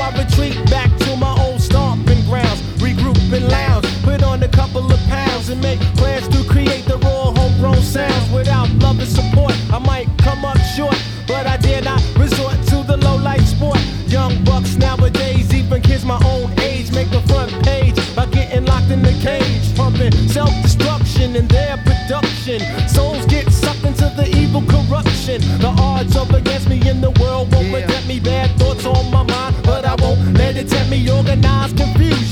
I retreat back to my old stomping grounds, regroup and lounge, put on a couple of pounds and make plans to create the raw homegrown sounds. Without love and support, I might come up short, but I dare not resort to the low life sport. Young bucks nowadays, even kids my own age, make the front page by getting locked in the cage, pumping self-destruction in their production. Souls get sucked into the evil corruption. The odds up against me in the world won't protect me. Bad thoughts on my mind, but I won't let it tempt me. Organized confusion.